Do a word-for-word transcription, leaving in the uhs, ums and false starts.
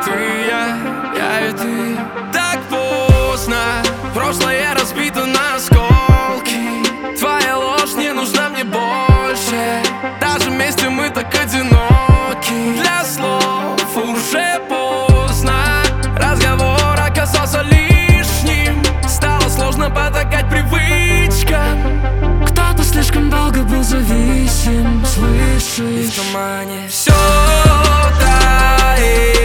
ты, я, я и ты. Так поздно, прошлое разбито на осколки. Твоя ложь не нужна мне больше. Даже вместе мы так одиноки. Для слов уже поздно. Разговор оказался лишним. Стало сложно потакать привычкам. Кто-то слишком долго был зависим, слышишь? И в тумане все тает.